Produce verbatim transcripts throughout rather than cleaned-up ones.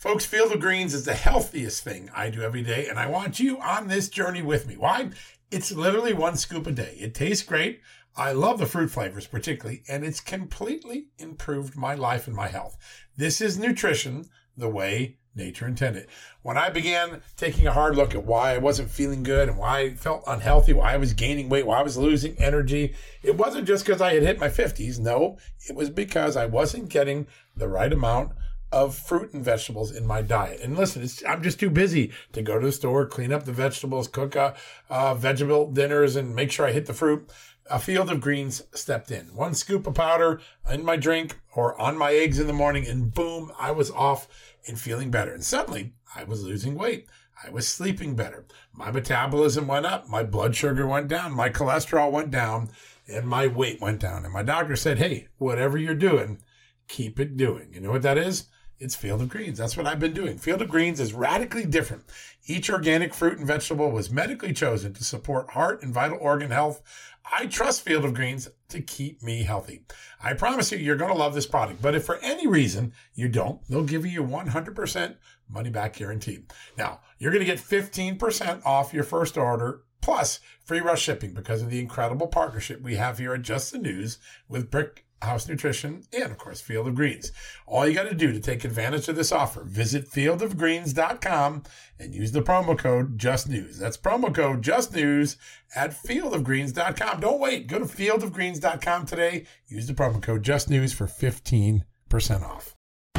Folks, Field of Greens is the healthiest thing I do every day, and I want you on this journey with me. Why? It's literally one scoop a day. It tastes great. I love the fruit flavors particularly, and it's completely improved my life and my health. This is nutrition the way nature intended. When I began taking a hard look at why I wasn't feeling good and why I felt unhealthy, why I was gaining weight, why I was losing energy, it wasn't just because I had hit my fifties. No, it was because I wasn't getting the right amount of fruit and vegetables in my diet. And listen, it's, I'm just too busy to go to the store, clean up the vegetables, cook uh, uh, vegetable dinners, and make sure I hit the fruit. A Field of Greens stepped in. One scoop of powder in my drink or on my eggs in the morning, and boom, I was off and feeling better. And suddenly, I was losing weight. I was sleeping better. My metabolism went up. My blood sugar went down. My cholesterol went down. And my weight went down. And my doctor said, hey, whatever you're doing, keep it doing. You know what that is? It's Field of Greens. That's what I've been doing. Field of Greens is radically different. Each organic fruit and vegetable was medically chosen to support heart and vital organ health. I trust Field of Greens to keep me healthy. I promise you, you're going to love this product. But if for any reason you don't, they'll give you your one hundred percent money back guarantee. Now, you're going to get fifteen percent off your first order plus free rush shipping because of the incredible partnership we have here at Just the News with Brick House Nutrition, and of course, Field of Greens. All you got to do to take advantage of this offer, visit field of greens dot com and use the promo code JUSTNEWS. That's promo code JUSTNEWS at field of greens dot com. Don't wait. Go to field of greens dot com today. Use the promo code JUSTNEWS for fifteen percent off.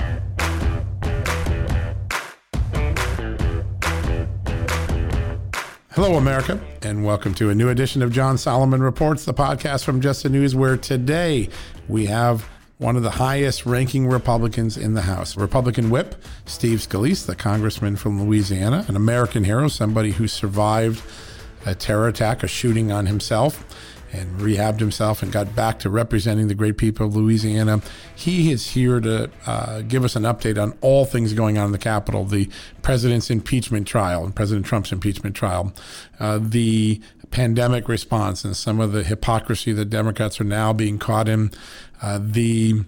Hello, America, and welcome to a new edition of John Solomon Reports, the podcast from Just the News, where today we have one of the highest ranking Republicans in the House. Republican whip, Steve Scalise, the congressman from Louisiana, an American hero, somebody who survived a terror attack, a shooting on himself, and rehabbed himself and got back to representing the great people of Louisiana. He is here to uh, give us an update on all things going on in the Capitol, the president's impeachment trial and President Trump's impeachment trial, uh, the pandemic response and some of the hypocrisy that Democrats are now being caught in, uh, the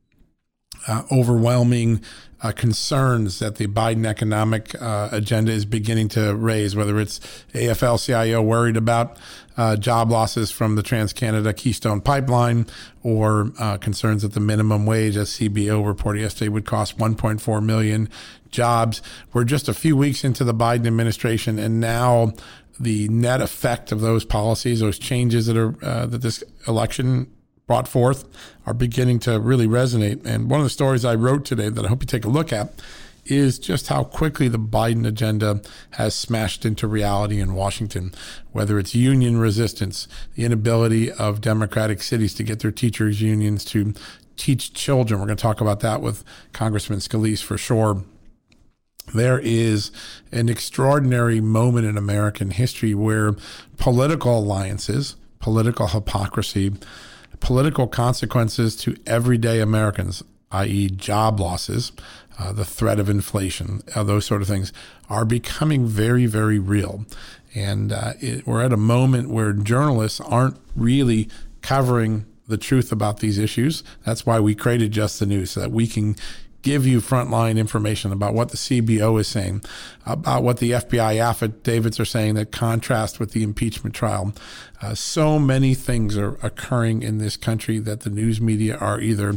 uh, overwhelming Uh, concerns that the Biden economic uh, agenda is beginning to raise, whether it's A F L C I O worried about uh, job losses from the Trans-Canada Keystone Pipeline, or uh, concerns that the minimum wage, as C B O reported yesterday, would cost one point four million jobs. We're just a few weeks into the Biden administration, and now the net effect of those policies, those changes that are uh, that this election brought forth, are beginning to really resonate. And one of the stories I wrote today that I hope you take a look at is just how quickly the Biden agenda has smashed into reality in Washington, whether it's union resistance, the inability of Democratic cities to get their teachers' unions to teach children. We're going to talk about that with Congressman Scalise for sure. There is an extraordinary moment in American history where political alliances, political hypocrisy, political consequences to everyday Americans, that is job losses, uh, the threat of inflation, uh, those sort of things, are becoming very, very real. And uh, it, we're at a moment where journalists aren't really covering the truth about these issues. That's why we created Just the News, so that we can give you frontline information about what the C B O is saying, about what the F B I affidavits are saying that contrast with the impeachment trial. Uh, so many things are occurring in this country that the news media are either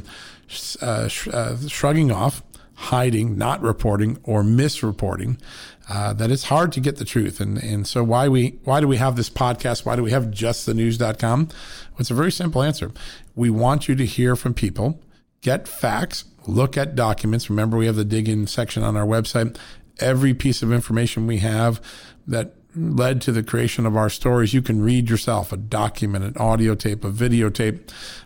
uh, sh- uh, shrugging off, hiding, not reporting, or misreporting, uh, that it's hard to get the truth. And and so why we why do we have this podcast? Why do we have just the news dot com? Well, it's a very simple answer. We want you to hear from people, get facts, look at documents. Remember, we have the dig in section on our website. Every piece of information we have that led to the creation of our stories, you can read yourself: a document, an audio tape, a videotape,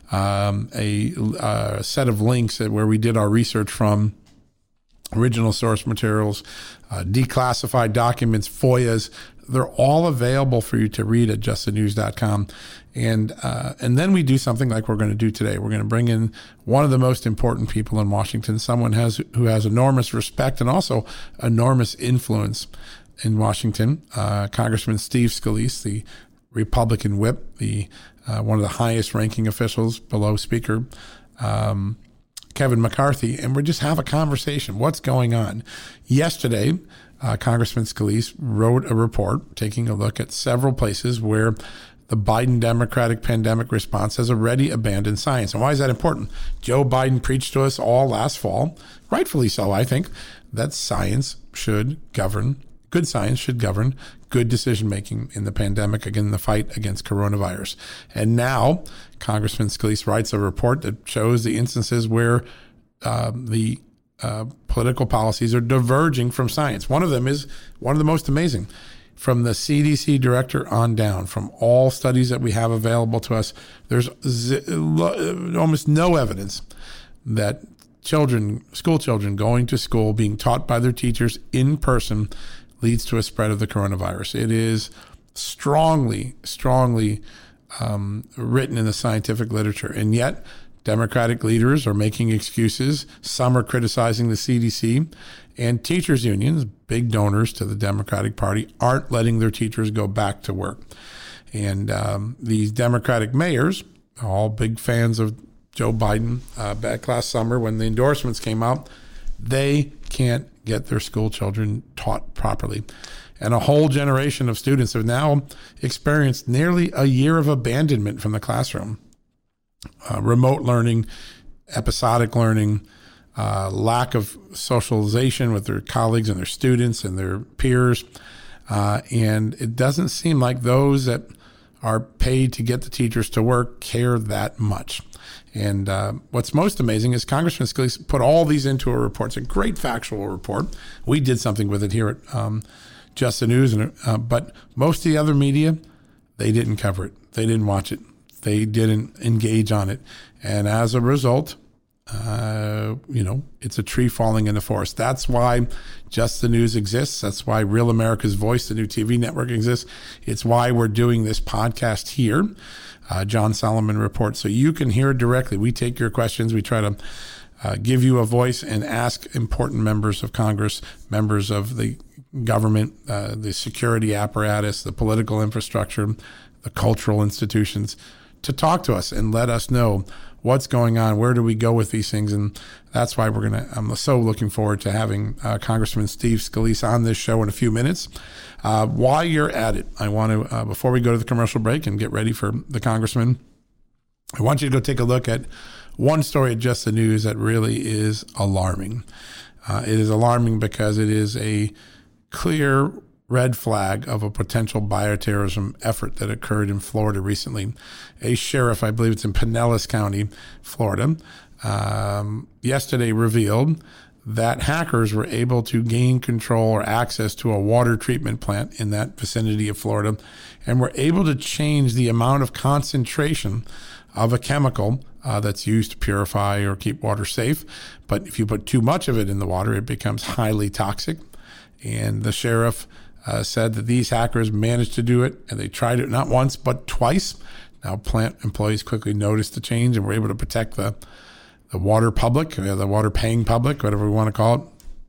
um, a, a set of links where we did our research from, original source materials, uh, declassified documents, F O I As. They're all available for you to read at just the news dot com. And uh, and then we do something like we're going to do today. We're going to bring in one of the most important people in Washington, someone has who has enormous respect and also enormous influence in Washington, uh, Congressman Steve Scalise, the Republican whip, the uh, one of the highest ranking officials below Speaker um, Kevin McCarthy, and we just have a conversation. What's going on? Yesterday, uh, Congressman Scalise wrote a report taking a look at several places where the Biden Democratic pandemic response has already abandoned science. And why is that important? Joe Biden preached to us all last fall, rightfully so, I think, that science should govern, good science should govern good decision-making in the pandemic, again, in the fight against coronavirus. And now Congressman Scalise writes a report that shows the instances where uh, the uh, political policies are diverging from science. One of them is one of the most amazing. From the C D C director on down, from all studies that we have available to us, there's z- almost no evidence that children, school children going to school, being taught by their teachers in person, leads to a spread of the coronavirus. It is strongly, strongly um, written in the scientific literature. And yet, Democratic leaders are making excuses. Some are criticizing the C D C. And teachers' unions, big donors to the Democratic Party, aren't letting their teachers go back to work. And um, these Democratic mayors, all big fans of Joe Biden, uh, back last summer when the endorsements came out, they can't get their school children taught properly. And a whole generation of students have now experienced nearly a year of abandonment from the classroom. Uh, remote learning, episodic learning, uh, lack of socialization with their colleagues and their students and their peers. Uh, and it doesn't seem like those that are paid to get the teachers to work care that much. And uh, what's most amazing is Congressman Scalise put all these into a report. It's a great factual report. We did something with it here at um, Just the News, and, uh, but most of the other media, they didn't cover it. They didn't watch it. They didn't engage on it. And as a result, uh, you know, it's a tree falling in the forest. That's why Just the News exists. That's why Real America's Voice, the new T V network, exists. It's why we're doing this podcast here, uh, John Solomon Report, so you can hear it directly. We take your questions. We try to uh, give you a voice and ask important members of Congress, members of the government, uh, the security apparatus, the political infrastructure, the cultural institutions, to talk to us and let us know what's going on, where do we go with these things. And that's why we're going to, I'm so looking forward to having uh, Congressman Steve Scalise on this show in a few minutes. Uh, while you're at it, I want to, uh, before we go to the commercial break and get ready for the congressman, I want you to go take a look at one story at Just the News that really is alarming. Uh, it is alarming because it is a clear red flag of a potential bioterrorism effort that occurred in Florida recently. A sheriff, I believe it's in Pinellas County, Florida, um, yesterday revealed that hackers were able to gain control or access to a water treatment plant in that vicinity of Florida and were able to change the amount of concentration of a chemical uh, that's used to purify or keep water safe. But if you put too much of it in the water, it becomes highly toxic. And the sheriff Uh, said that these hackers managed to do it, and they tried it not once but twice. Now, plant employees quickly noticed the change and were able to protect the the water public, uh, the water-paying public, whatever we want to call it.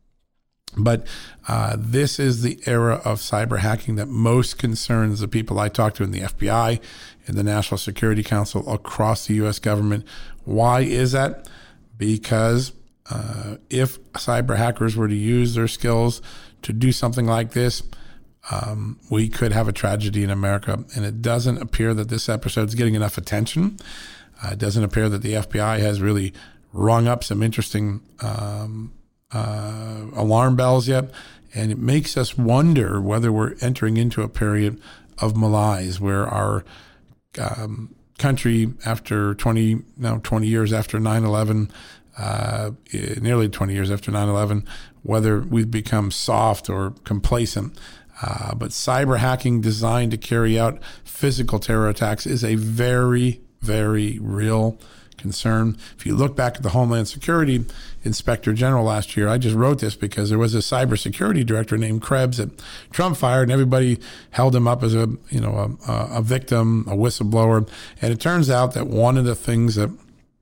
But uh, this is the era of cyber hacking that most concerns the people I talk to in the F B I, in the National Security Council, across the U S government. Why is that? Because uh, if cyber hackers were to use their skills to do something like this, Um, we could have a tragedy in America. And it doesn't appear that this episode is getting enough attention. Uh, it doesn't appear that the F B I has really rung up some interesting um, uh, alarm bells yet. And it makes us wonder whether we're entering into a period of malaise where our um, country, after twenty, now twenty years after nine eleven, uh, nearly twenty years after nine eleven, whether we've become soft or complacent. Uh, but cyber hacking designed to carry out physical terror attacks is a very, very real concern. If you look back at the Homeland Security Inspector General last year, I just wrote this because there was a cybersecurity director named Krebs that Trump fired, and everybody held him up as a, you know, a, a victim, a whistleblower. And it turns out that one of the things that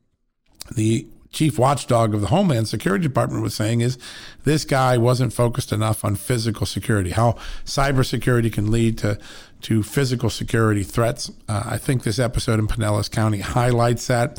the chief watchdog of the Homeland Security Department was saying is this guy wasn't focused enough on physical security, how cybersecurity can lead to, to physical security threats. Uh, I think this episode in Pinellas County highlights that.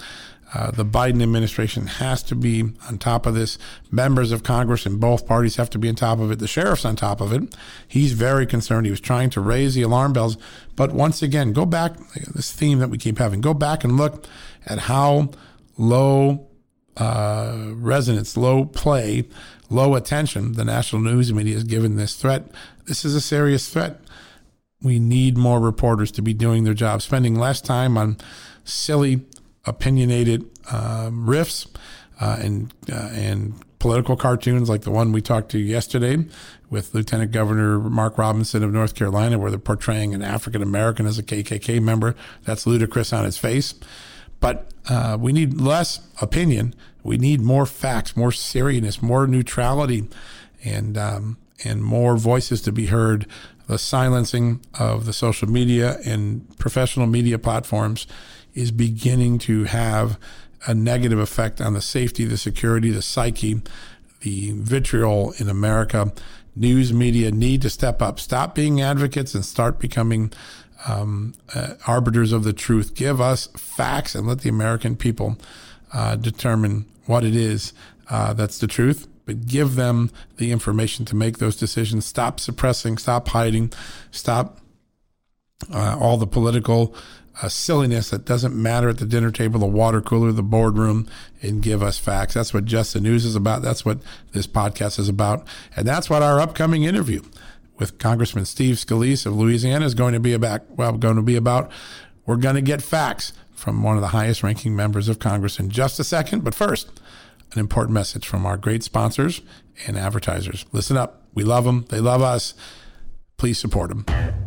Uh, the Biden administration has to be on top of this. Members of Congress in both parties have to be on top of it. The sheriff's on top of it. He's very concerned. He was trying to raise the alarm bells. But once again, go back, this theme that we keep having, go back and look at how low uh, resonance, low play, low attention the national news media has given this threat. This is a serious threat. We need more reporters to be doing their job, spending less time on silly, opinionated um, riffs uh, and uh, and political cartoons like the one we talked to yesterday with Lieutenant Governor Mark Robinson of North Carolina, where they're portraying an African American as a K K K member. That's ludicrous on its face. But uh, we need less opinion. We need more facts, more seriousness, more neutrality, and um, and more voices to be heard. The silencing of the social media and professional media platforms is beginning to have a negative effect on the safety, the security, the psyche, the vitriol in America. News media need to step up, stop being advocates and start becoming um, uh, arbiters of the truth. Give us facts and let the American people uh, determine what it is uh, that's the truth. But give them the information to make those decisions. Stop suppressing, stop hiding, stop uh, all the political uh, silliness that doesn't matter at the dinner table, the water cooler, the boardroom, and give us facts. That's what Just the News is about. That's what this podcast is about. And that's what our upcoming interview with Congressman Steve Scalise of Louisiana is going to be about. Well, going to be about. We're going to get facts from one of the highest ranking members of Congress in just a second. But first, an important message from our great sponsors and advertisers. Listen up. We love them. They love us. Please support them.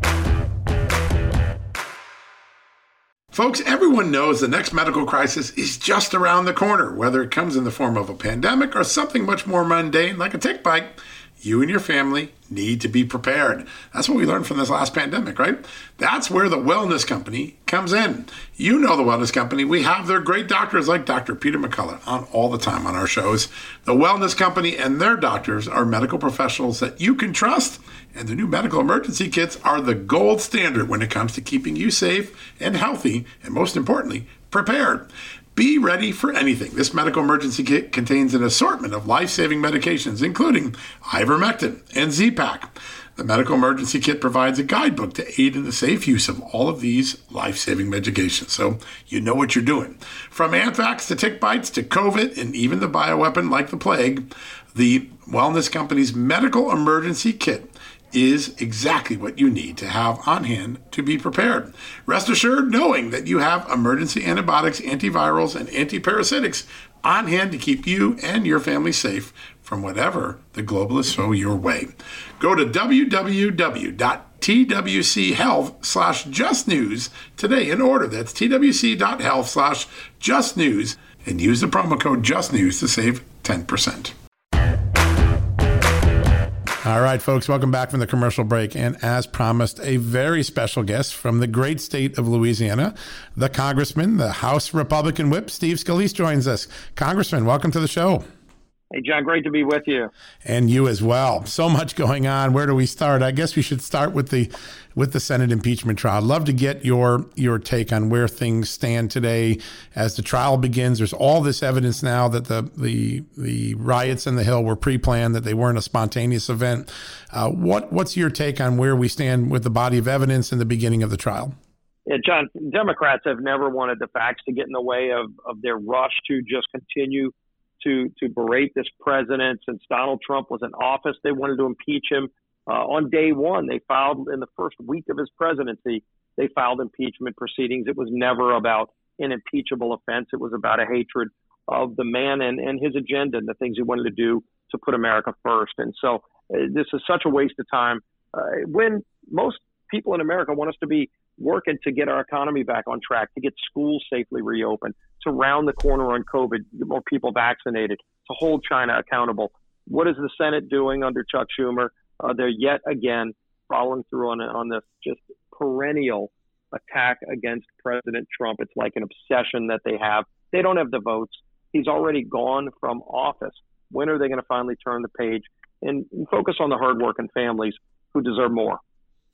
Folks, everyone knows the next medical crisis is just around the corner, whether it comes in the form of a pandemic or something much more mundane like a tick bite. You and your family need to be prepared. That's what we learned from this last pandemic, right? That's where the Wellness Company comes in. You know the Wellness Company. We have their great doctors like Doctor Peter McCullough on all the time on our shows. The Wellness Company and their doctors are medical professionals that you can trust, and the new medical emergency kits are the gold standard when it comes to keeping you safe and healthy, and most importantly, prepared. Be ready for anything. This medical emergency kit contains an assortment of life-saving medications, including ivermectin and Z-Pak. The medical emergency kit provides a guidebook to aid in the safe use of all of these life-saving medications, so you know what you're doing. From anthrax to tick bites to COVID and even the bioweapon like the plague, the Wellness Company's medical emergency kit is exactly what you need to have on hand to be prepared. Rest assured knowing that you have emergency antibiotics, antivirals, and antiparasitics on hand to keep you and your family safe from whatever the globalists throw your way. Go to w w w dot t w c health slash just news today and order. That's t w c dot health slash just news and use the promo code JUSTNEWS to save ten percent. All right, folks, welcome back from the commercial break. And as promised, a very special guest from the great state of Louisiana, the Congressman, the House Republican Whip, Steve Scalise joins us. Congressman, welcome to the show. Hey, John, great to be with you. And you as well. So much going on. Where do we start? I guess we should start with the with the Senate impeachment trial. I'd love to get your your take on where things stand today as the trial begins. There's all this evidence now that the the the riots in the Hill were pre-planned, that they weren't a spontaneous event. Uh, what what's your take on where we stand with the body of evidence in the beginning of the trial? Yeah, John, Democrats have never wanted the facts to get in the way of, of their rush to just continue to to berate this president. Since Donald Trump was in office, they wanted to impeach him. Uh, on day one, they filed in the first week of his presidency, they filed impeachment proceedings. It was never about an impeachable offense. It was about a hatred of the man and, and his agenda and the things he wanted to do to put America first. And so uh, this is such a waste of time uh, when most people in America want us to be working to get our economy back on track, to get schools safely reopened, to round the corner on COVID, get more people vaccinated, to hold China accountable. What is the Senate doing under Chuck Schumer? Uh, they're yet again following through on, on this just perennial attack against President Trump. It's like an obsession that they have. They don't have the votes. He's already gone from office. When are they going to finally turn the page and, and focus on the hardworking families who deserve more?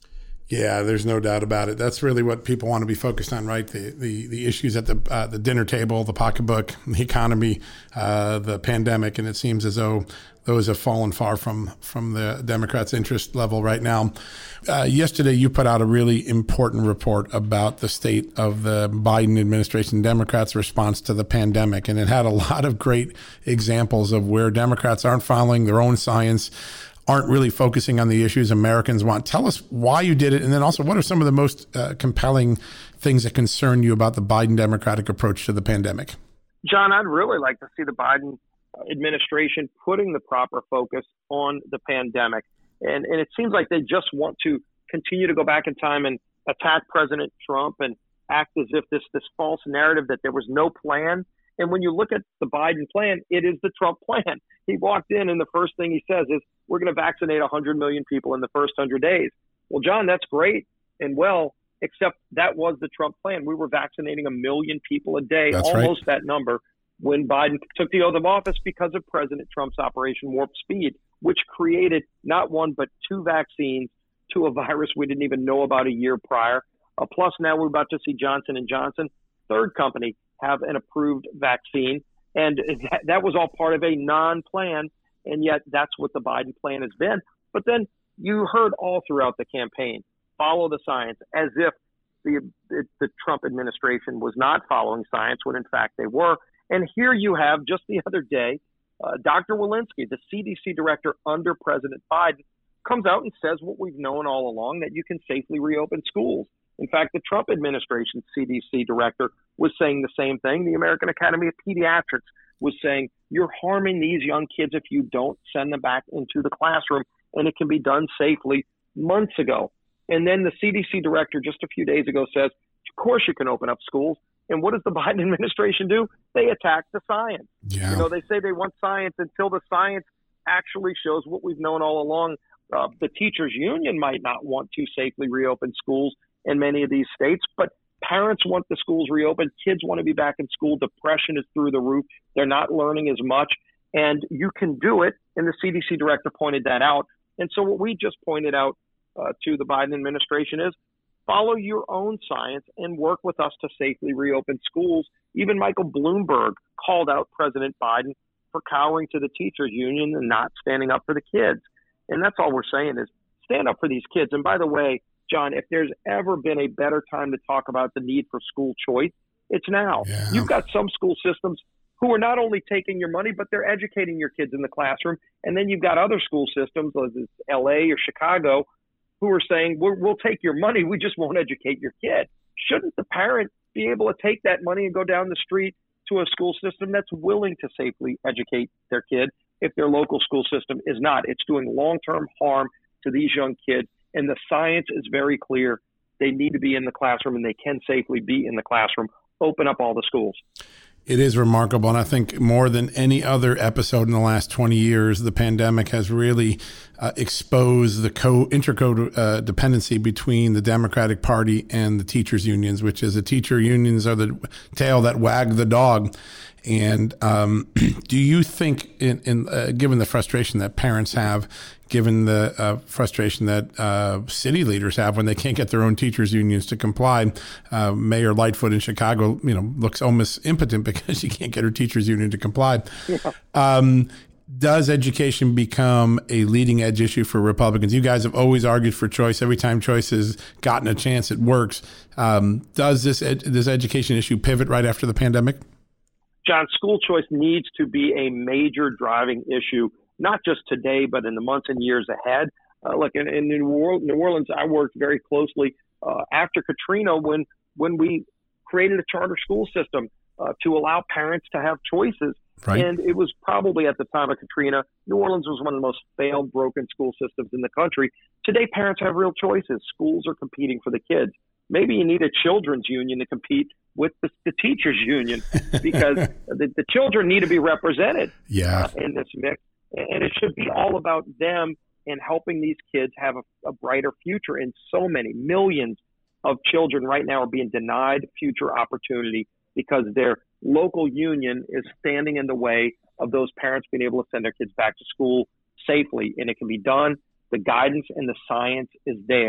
Yeah, there's no doubt about it. That's really what people want to be focused on, right? The the, the issues at the uh, the dinner table, the pocketbook, the economy, uh, the pandemic, and it seems as though those have fallen far from from the Democrats' interest level right now. Uh, yesterday, you put out a really important report about the state of the Biden administration, Democrats' response to the pandemic, and it had a lot of great examples of where Democrats aren't following their own science, aren't really focusing on the issues Americans want. Tell us why you did it, and then also what are some of the most uh, compelling things that concern you about the Biden Democratic approach to the pandemic? John, I'd really like to see the Biden administration putting the proper focus on the pandemic. And, and it seems like they just want to continue to go back in time and attack President Trump and act as if this, this false narrative that there was no plan. And when you look at the Biden plan, it is the Trump plan. He walked in and the first thing he says is, we're going to vaccinate one hundred million people in the first one hundred days. Well, John, that's great and well, except that was the Trump plan. We were vaccinating a million people a day, that's almost right. that number, when Biden took the oath of office because of President Trump's Operation Warp Speed, which created not one but two vaccines to a virus we didn't even know about a year prior. Uh, plus, now we're about to see Johnson and Johnson, third company, have an approved vaccine. And that, that was all part of a non-plan, and yet that's what the Biden plan has been. But then you heard all throughout the campaign, follow the science, as if the, the, the Trump administration was not following science, when in fact they were. And here you have, just the other day, uh, Doctor Walensky, the C D C director under President Biden, comes out and says what we've known all along, that you can safely reopen schools. In fact, the Trump administration C D C director was saying the same thing. The American Academy of Pediatrics was saying, you're harming these young kids if you don't send them back into the classroom, and it can be done safely months ago. And then the C D C director just a few days ago says, of course you can open up schools. And what does the Biden administration do? They attack the science. Yeah. You know, they say they want science until the science actually shows what we've known all along. Uh, the teachers union might not want to safely reopen schools in many of these states, but parents want the schools reopened. Kids want to be back in school. Depression is through the roof. They're not learning as much. And you can do it. And the C D C director pointed that out. And so what we just pointed out uh, to the Biden administration is, follow your own science and work with us to safely reopen schools. Even Michael Bloomberg called out President Biden for cowering to the teachers union and not standing up for the kids. And that's all we're saying is stand up for these kids. And by the way, John, if there's ever been a better time to talk about the need for school choice, it's now. Yeah. You've got some school systems who are not only taking your money, but they're educating your kids in the classroom. And then you've got other school systems, like L A or Chicago, who are saying, we'll, we'll take your money, we just won't educate your kid. Shouldn't the parent be able to take that money and go down the street to a school system that's willing to safely educate their kid if their local school system is not? It's doing long-term harm to these young kids, and the science is very clear. They need to be in the classroom, and they can safely be in the classroom. Open up all the schools. It is remarkable. And I think more than any other episode in the last twenty years, the pandemic has really uh, exposed the co intercode uh, dependency between the Democratic Party and the teachers unions, which is the teacher unions are the tail that wag the dog. And um, do you think, in, in uh, given the frustration that parents have, given the uh, frustration that uh, city leaders have when they can't get their own teachers unions to comply, uh, Mayor Lightfoot in Chicago, you know, looks almost impotent because she can't get her teachers union to comply. Yeah. Um, does education become a leading edge issue for Republicans? You guys have always argued for choice. Every time choice has gotten a chance, it works. Um, does this ed- this education issue pivot right after the pandemic? John, school choice needs to be a major driving issue, not just today, but in the months and years ahead. Uh, look, in, in New Orleans, I worked very closely uh, after Katrina when when we created a charter school system uh, to allow parents to have choices. Right. And it was probably at the time of Katrina, New Orleans was one of the most failed, broken school systems in the country. Today, parents have real choices. Schools are competing for the kids. Maybe you need a children's union to compete with the, the teachers union because the, the children need to be represented yeah. uh, in this mix. And it should be all about them and helping these kids have a, a brighter future. And so many millions of children right now are being denied future opportunity because their local union is standing in the way of those parents being able to send their kids back to school safely. And it can be done. The guidance and the science is there.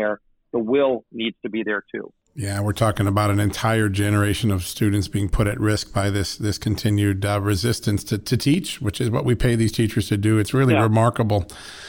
the will needs to be there too. Yeah, we're talking about an entire generation of students being put at risk by this this continued uh, resistance to, to teach, which is what we pay these teachers to do. It's really yeah. remarkable.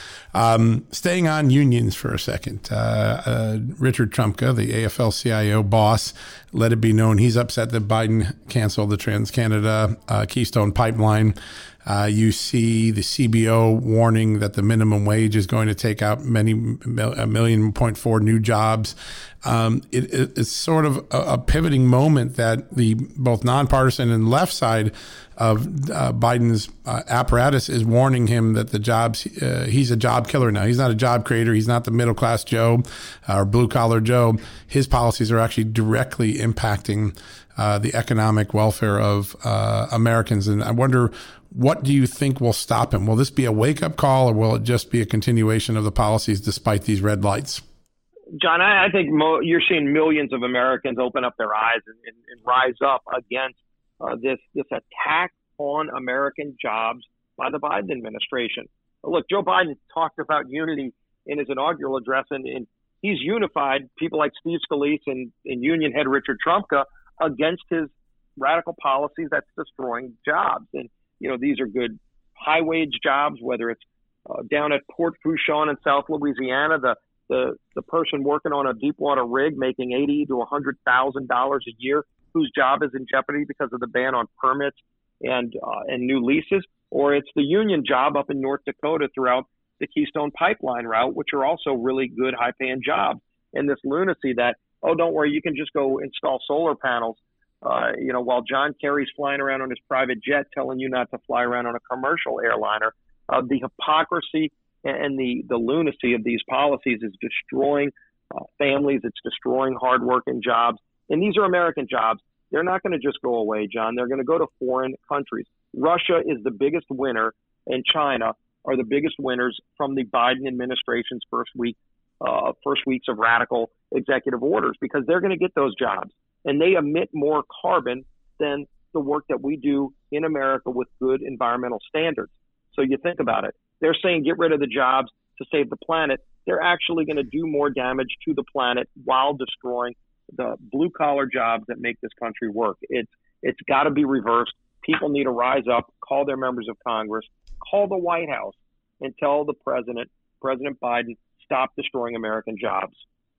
Um, staying on unions for a second, uh, uh, Richard Trumka, the A F L C I O boss, let it be known he's upset that Biden canceled the Trans-Canada uh, Keystone Pipeline. Uh, you see the C B O warning that the minimum wage is going to take out many a million point four new jobs. Um, it, it, it's sort of a, a pivoting moment that the both nonpartisan and left side of uh, Biden's uh, apparatus is warning him that the jobs uh, he's a job killer now. He's not a job creator. He's not the middle class Joe uh, or blue collar Joe. His policies are actually directly impacting uh, the economic welfare of uh, Americans. And I wonder, what do you think will stop him? Will this be a wake-up call, or will it just be a continuation of the policies despite these red lights? John, I, I think mo- you're seeing millions of Americans open up their eyes and, and, and rise up against uh, this this attack on American jobs by the Biden administration. Look, Joe Biden talked about unity in his inaugural address, and, and he's unified people like Steve Scalise and, and union head Richard Trumka against his radical policies that's destroying jobs. And you know, these are good high-wage jobs, whether it's uh, down at Port Fourchon in South Louisiana, the, the the person working on a deepwater rig making eighty to one hundred thousand dollars a year, whose job is in jeopardy because of the ban on permits and uh, and new leases, or it's the union job up in North Dakota throughout the Keystone Pipeline route, which are also really good, high-paying jobs. And this lunacy that, oh, don't worry, you can just go install solar panels. Uh, you know, while John Kerry's flying around on his private jet telling you not to fly around on a commercial airliner, uh, the hypocrisy and the, the lunacy of these policies is destroying uh, families. It's destroying hardworking jobs. And these are American jobs. They're not going to just go away, John. They're going to go to foreign countries. Russia is the biggest winner, and China are the biggest winners from the Biden administration's first week, uh, first weeks of radical executive orders, because they're going to get those jobs. And they emit more carbon than the work that we do in America with good environmental standards. So you think about it. They're saying get rid of the jobs to save the planet. They're actually going to do more damage to the planet while destroying the blue-collar jobs that make this country work. It's it's got to be reversed. People need to rise up, call their members of Congress, call the White House, and tell the president, President Biden, stop destroying American jobs.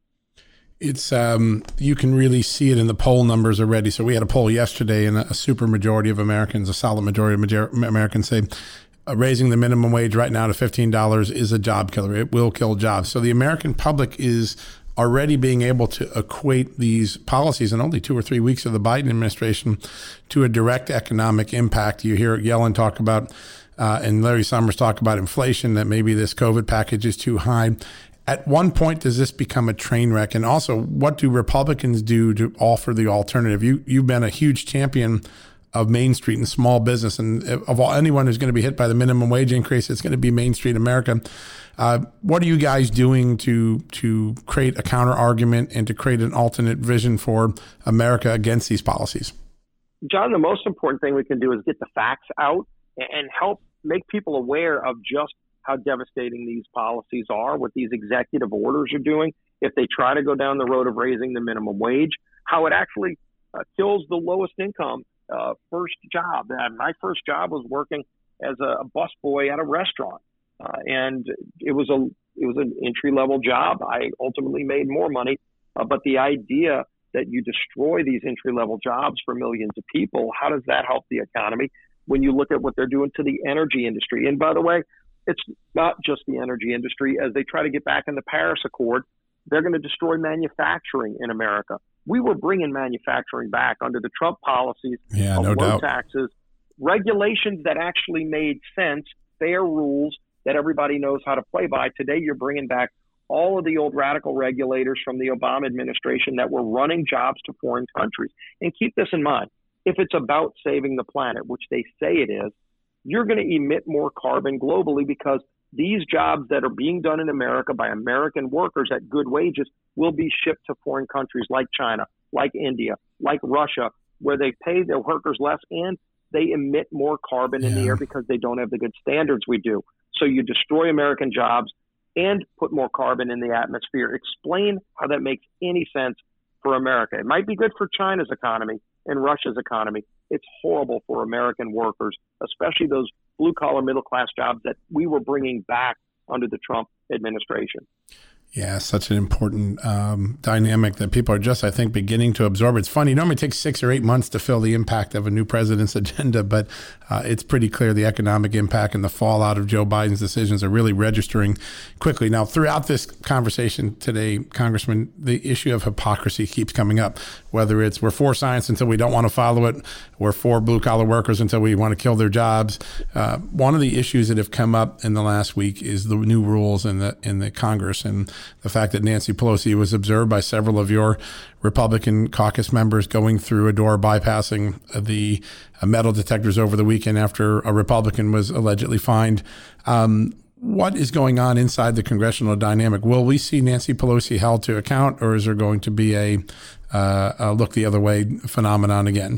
It's um, you can really see it in the poll numbers already. So we had a poll yesterday, and a super majority of Americans, a solid majority of major- Americans say uh, raising the minimum wage right now to fifteen dollars is a job killer. It will kill jobs. So the American public is already being able to equate these policies in only two or three weeks of the Biden administration to a direct economic impact. You hear Yellen talk about, uh, and Larry Summers talk about inflation, that maybe this COVID package is too high. At one point, does this become a train wreck? And also, what do Republicans do to offer the alternative? You, you've been a huge champion of Main Street and small business. And of all, anyone who's going to be hit by the minimum wage increase, it's going to be Main Street America. Uh, what are you guys doing to to create a counter argument and to create an alternate vision for America against these policies? John, the most important thing we can do is get the facts out and help make people aware of just how devastating these policies are, what these executive orders are doing. If they try to go down the road of raising the minimum wage, how it actually uh, kills the lowest income uh, first job. And my first job was working as a busboy at a restaurant, uh, and it was a it was an entry level job. I ultimately made more money, uh, but the idea that you destroy these entry level jobs for millions of people, how does that help the economy? When you look at what they're doing to the energy industry, and by the way, it's not just the energy industry. As they try to get back in the Paris Accord, they're going to destroy manufacturing in America. We were bringing manufacturing back under the Trump policies yeah, of no low doubt. taxes, regulations that actually made sense, fair rules that everybody knows how to play by. Today, you're bringing back all of the old radical regulators from the Obama administration that were running jobs to foreign countries. And keep this in mind. If it's about saving the planet, which they say it is, you're going to emit more carbon globally because these jobs that are being done in America by American workers at good wages will be shipped to foreign countries like China, like India, like Russia, where they pay their workers less and they emit more carbon yeah. in the air because they don't have the good standards we do. So you destroy American jobs. and put more carbon in the atmosphere. Explain how that makes any sense for America. It might be good for China's economy and Russia's economy. It's horrible for American workers, especially those blue-collar, middle-class jobs that we were bringing back under the Trump administration. Yeah, such an important um, dynamic that people are just, I think, beginning to absorb. It's funny, it normally takes six or eight months to feel the impact of a new president's agenda, but uh, it's pretty clear the economic impact and the fallout of Joe Biden's decisions are really registering quickly. Now, throughout this conversation today, Congressman, the issue of hypocrisy keeps coming up, whether it's we're for science until we don't want to follow it, we're for blue-collar workers until we want to kill their jobs. Uh, one of the issues that have come up in the last week is the new rules in the in the Congress, and the fact that Nancy Pelosi was observed by several of your Republican caucus members going through a door, bypassing the uh, metal detectors over the weekend after a Republican was allegedly fined. Um, what is going on inside the congressional dynamic? Will we see Nancy Pelosi held to account, or is there going to be a, uh, a look the other way phenomenon again?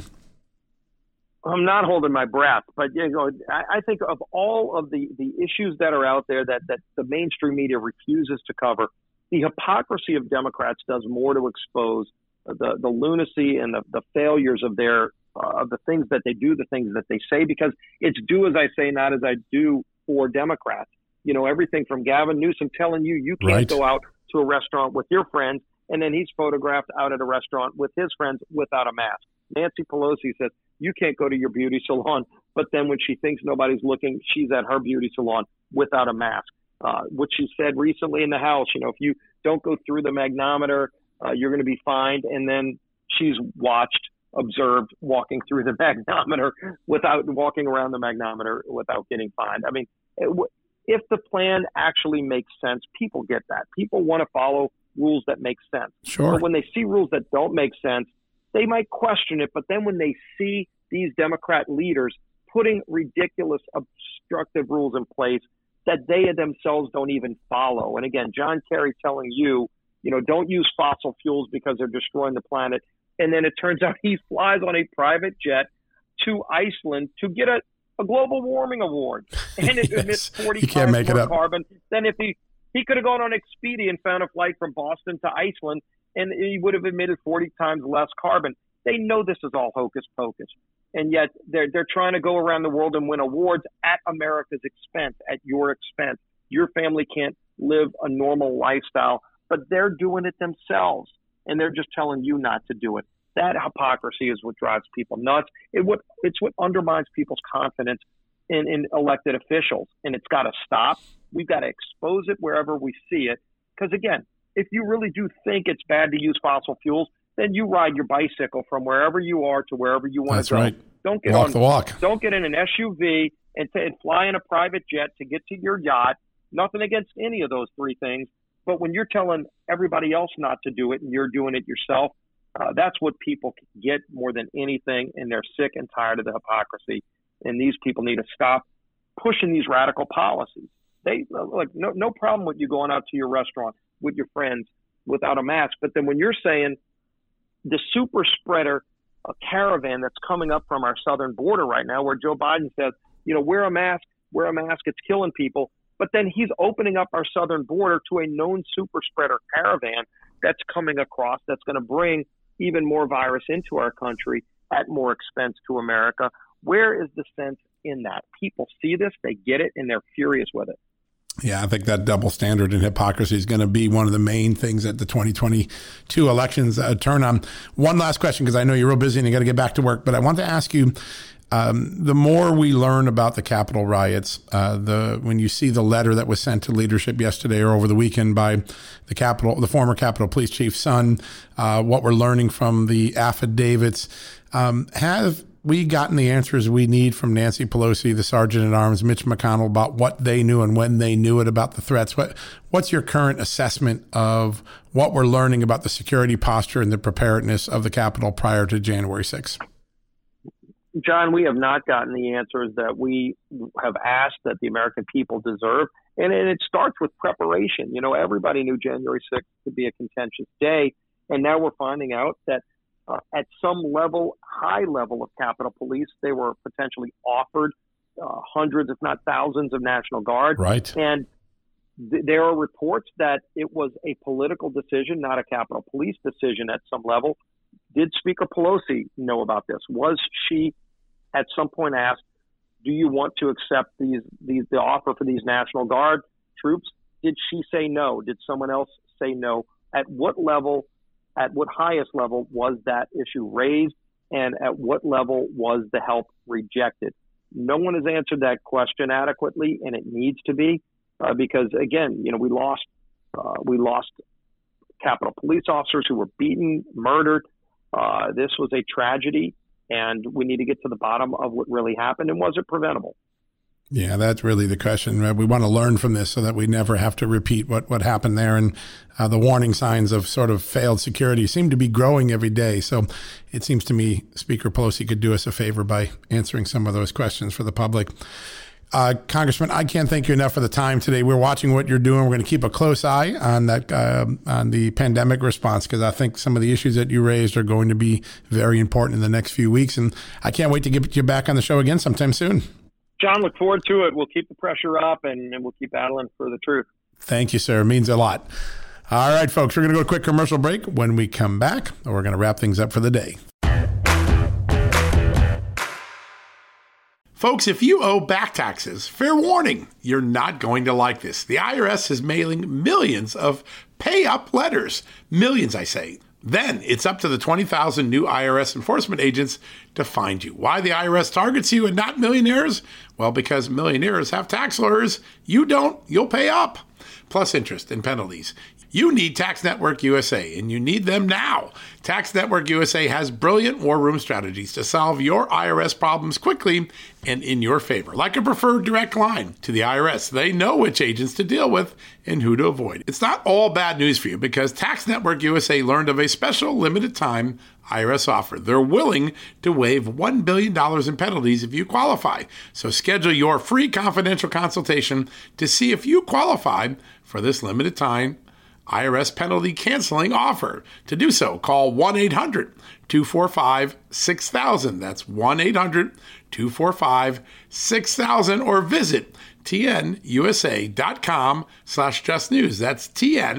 I'm not holding my breath, but you know, I, I think of all of the, the issues that are out there that, that the mainstream media refuses to cover, the hypocrisy of Democrats does more to expose the, the lunacy and the, the failures of their uh, of the things that they do, the things that they say, because it's do as I say, not as I do for Democrats. You know, everything from Gavin Newsom telling you you can't right. go out to a restaurant with your friends, and then he's photographed out at a restaurant with his friends without a mask. Nancy Pelosi says you can't go to your beauty salon, but then when she thinks nobody's looking, she's at her beauty salon without a mask. Uh, what she said recently in the House, you know, if you don't go through the magnometer, uh, you're going to be fined. And then she's watched, observed, walking through the magnometer without walking around the magnometer without getting fined. I mean, it, if the plan actually makes sense, people get that. People want to follow rules that make sense. Sure. But when they see rules that don't make sense, they might question it. But then when they see these Democrat leaders putting ridiculous, obstructive rules in place that they themselves don't even follow. And again, John Kerry telling you, you know, don't use fossil fuels because they're destroying the planet. And then it turns out he flies on a private jet to Iceland to get a, a global warming award. And it yes. emits forty you can't times make it more up. carbon than if he, he could have gone on Expedia and found a flight from Boston to Iceland, and he would have emitted forty times less carbon. They know this is all hocus pocus. And yet they're they're trying to go around the world and win awards at America's expense, at your expense. Your family can't live a normal lifestyle, but they're doing it themselves, and they're just telling you not to do it. That hypocrisy is what drives people nuts. It what it's what undermines people's confidence in, in elected officials, and it's got to stop. We've got to expose it wherever we see it. Because again, if you really do think it's bad to use fossil fuels, then you ride your bicycle from wherever you are to wherever you want That's to go. right. Don't get walk on the walk. Don't get in an S U V and, t- and fly in a private jet to get to your yacht. Nothing against any of those three things. But when you're telling everybody else not to do it and you're doing it yourself, uh, that's what people get more than anything. And they're sick and tired of the hypocrisy. And these people need to stop pushing these radical policies. They like no no problem with you going out to your restaurant with your friends without a mask. But then when you're saying the super spreader a caravan that's coming up from our southern border right now, where Joe Biden says, you know, wear a mask, wear a mask, it's killing people. But then he's opening up our southern border to a known super spreader caravan that's coming across that's going to bring even more virus into our country at more expense to America. Where is the sense in that? People see this, they get it, and they're furious with it. Yeah, I think that double standard and hypocrisy is going to be one of the main things at the twenty twenty-two elections uh, turn on. One last question, because I know you're real busy and you got to get back to work, but I want to ask you, um, the more we learn about the Capitol riots, uh, the when you see the letter that was sent to leadership yesterday or over the weekend by the Capitol, the former Capitol Police Chief's son, uh, what we're learning from the affidavits, um, have we gotten the answers we need from Nancy Pelosi, the Sergeant at Arms, Mitch McConnell, about what they knew and when they knew it about the threats? What What's your current assessment of what we're learning about the security posture and the preparedness of the Capitol prior to January sixth? John, we have not gotten the answers that we have asked that the American people deserve. And, and it starts with preparation. You know, everybody knew January sixth could be a contentious day. And now we're finding out that Uh, at some level, high level of Capitol Police, they were potentially offered uh, hundreds, if not thousands, of National Guard. Right. And th- there are reports that it was a political decision, not a Capitol Police decision at some level. Did Speaker Pelosi know about this? Was she at some point asked, do you want to accept these, these the offer for these National Guard troops? Did she say no? Did someone else say no? At what level, at what highest level was that issue raised? And at what level was the help rejected? No one has answered that question adequately, and it needs to be, uh, because again, you know, we lost, uh, we lost Capitol Police officers who were beaten, murdered. Uh, this was a tragedy, and we need to get to the bottom of what really happened, and was it preventable? Yeah, that's really the question. We want to learn from this so that we never have to repeat what, what happened there. And uh, the warning signs of sort of failed security seem to be growing every day. So it seems to me Speaker Pelosi could do us a favor by answering some of those questions for the public. Uh, Congressman, I can't thank you enough for the time today. We're watching what you're doing. We're going to keep a close eye on that, uh, on the pandemic response, because I think some of the issues that you raised are going to be very important in the next few weeks. And I can't wait to get you back on the show again sometime soon. John, look forward to it. We'll keep the pressure up, and, and we'll keep battling for the truth. Thank you, sir. It means a lot. All right, folks, we're going to go to a quick commercial break. When we come back, we're going to wrap things up for the day. Folks, if you owe back taxes, fair warning, you're not going to like this. The I R S is mailing millions of pay-up letters. Millions, I say. Then it's up to the twenty thousand new I R S enforcement agents to find you. Why the I R S targets you and not millionaires? Well, because millionaires have tax lawyers. You don't, you'll pay up. Plus interest and penalties. You need Tax Network U S A, and you need them now. Tax Network U S A has brilliant war room strategies to solve your I R S problems quickly and in your favor. Like a preferred direct line to the I R S. They know which agents to deal with and who to avoid. It's not all bad news for you, because Tax Network U S A learned of a special limited time I R S offer. They're willing to waive one billion dollars in penalties if you qualify. So schedule your free confidential consultation to see if you qualify for this limited time I R S penalty canceling offer. To do so, call one eight hundred two four five six thousand. That's one eight hundred two four five six thousand, or visit tnusa.com slash just news. That's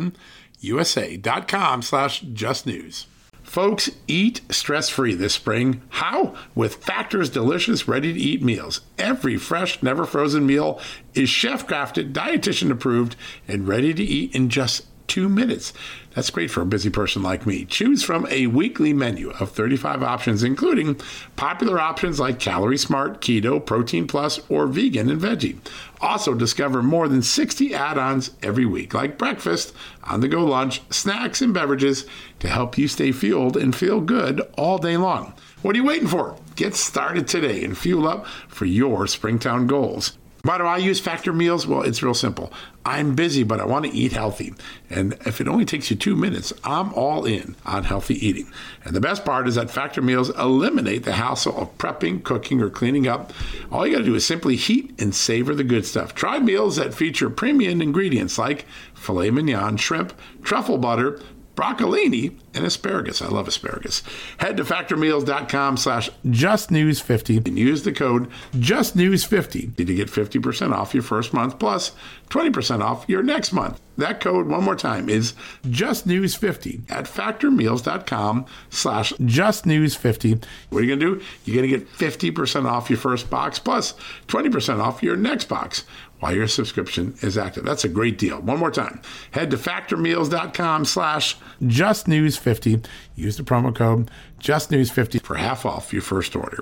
tnusa.com slash just news. Folks, eat stress-free this spring. How? With Factor's delicious, ready-to-eat meals. Every fresh, never-frozen meal is chef-crafted, dietitian-approved, and ready to eat in just two minutes. That's great for a busy person like me. Choose from a weekly menu of thirty-five options, including popular options like Calorie Smart, Keto, Protein Plus, or Vegan and Veggie. Also discover more than sixty add-ons every week, like breakfast, on-the-go lunch, snacks, and beverages to help you stay fueled and feel good all day long. What are you waiting for? Get started today and fuel up for your Springtown goals. Why do I use Factor meals? Well, it's real simple. I'm busy, but I want to eat healthy. And if it only takes you two minutes, I'm all in on healthy eating. And the best part is that Factor meals eliminate the hassle of prepping, cooking, or cleaning up. All you got to do is simply heat and savor the good stuff. Try meals that feature premium ingredients like filet mignon, shrimp, truffle butter, broccolini, and asparagus. I love asparagus. Head to factormeals.com slash justnews50 and use the code justnews50 to get fifty percent off your first month plus twenty percent off your next month. That code, one more time, is justnews50 at factormeals.com slash justnews50. What are you going to do? You're going to get fifty percent off your first box plus twenty percent off your next box while your subscription is active. That's a great deal. One more time. Head to factormeals.com slash justnews50. Use the promo code justnews50 for half off your first order.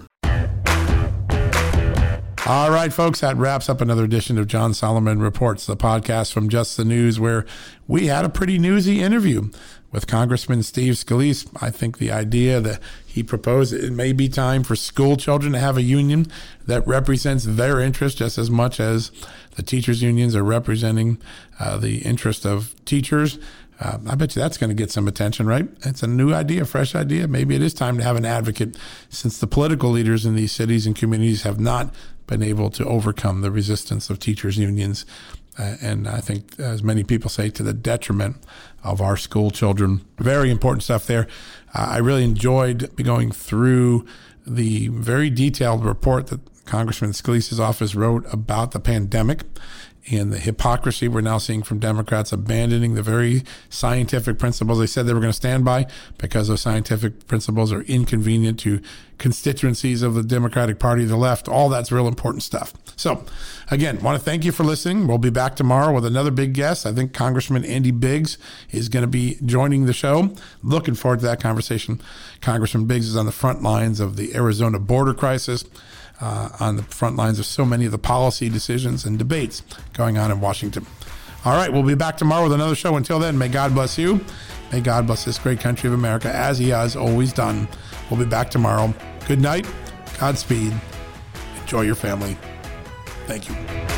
All right, folks, that wraps up another edition of John Solomon Reports, the podcast from Just the News, where we had a pretty newsy interview with Congressman Steve Scalise. I think the idea that he proposed, it may be time for school children to have a union that represents their interest just as much as the teachers' unions are representing uh, the interest of teachers. Uh, I bet you that's going to get some attention, right? It's a new idea, fresh idea. Maybe it is time to have an advocate, since the political leaders in these cities and communities have not been able to overcome the resistance of teachers' unions. Uh, and I think, as many people say, to the detriment of our school children. Very important stuff there. Uh, I really enjoyed going through the very detailed report that Congressman Scalise's office wrote about the pandemic and the hypocrisy we're now seeing from Democrats abandoning the very scientific principles they said they were going to stand by because those scientific principles are inconvenient to constituencies of the Democratic Party, the left. All that's real important stuff. So, again, want to thank you for listening. We'll be back tomorrow with another big guest. I think Congressman Andy Biggs is going to be joining the show. Looking forward to that conversation. Congressman Biggs is on the front lines of the Arizona border crisis, uh, on the front lines of so many of the policy decisions and debates going on in Washington. All right, we'll be back tomorrow with another show. Until then, may God bless you. May God bless this great country of America, as he has always done. We'll be back tomorrow. Good night. Godspeed. Enjoy your family. Thank you.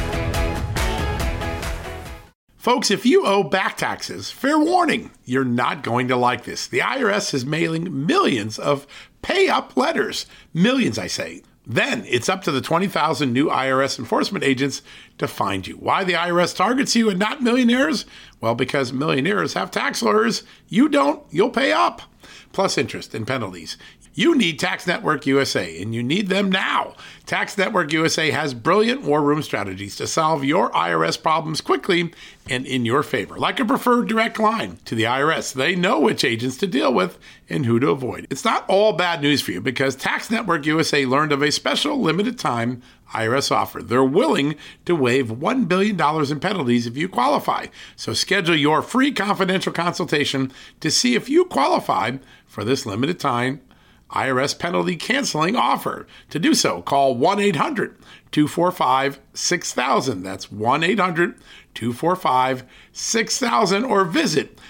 Folks, if you owe back taxes, fair warning, you're not going to like this. The I R S is mailing millions of pay-up letters. Millions, I say. Then it's up to the twenty thousand new I R S enforcement agents to find you. Why the I R S targets you and not millionaires? Well, because millionaires have tax lawyers. You don't, you'll pay up. Plus interest and penalties. You need Tax Network U S A, and you need them now. Tax Network U S A has brilliant war room strategies to solve your I R S problems quickly and in your favor, like a preferred direct line to the I R S. They know which agents to deal with and who to avoid. It's not all bad news for you because Tax Network U S A learned of a special limited time I R S offer. They're willing to waive one billion dollars in penalties if you qualify. So schedule your free confidential consultation to see if you qualify for this limited time I R S penalty canceling offer. To do so, call one eight hundred two four five six thousand. That's one eight hundred two four five six thousand or visit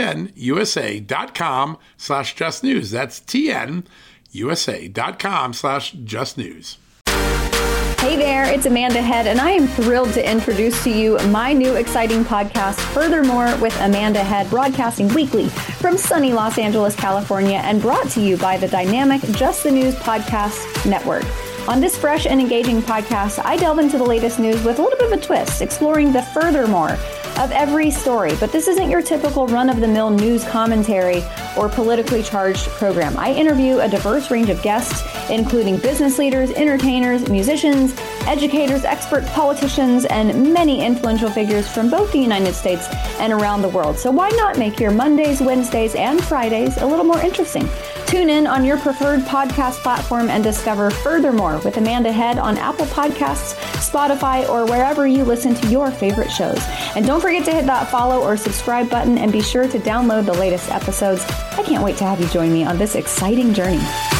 tnusa.com slash just news. That's tnusa.com slash just news. Hey there, it's Amanda Head, and I am thrilled to introduce to you my new exciting podcast, Furthermore with Amanda Head, broadcasting weekly from sunny Los Angeles, California, and brought to you by the dynamic Just the News Podcast Network. On this fresh and engaging podcast, I delve into the latest news with a little bit of a twist, exploring the furthermore of every story. But this isn't your typical run-of-the-mill news commentary or politically charged program. I interview a diverse range of guests, including business leaders, entertainers, musicians, educators, experts, politicians, and many influential figures from both the United States and around the world. So why not make your Mondays, Wednesdays, and Fridays a little more interesting? Tune in on your preferred podcast platform and discover Furthermore with Amanda Head on Apple Podcasts, Spotify, or wherever you listen to your favorite shows. And don't forget to hit that follow or subscribe button and be sure to download the latest episodes. I can't wait to have you join me on this exciting journey.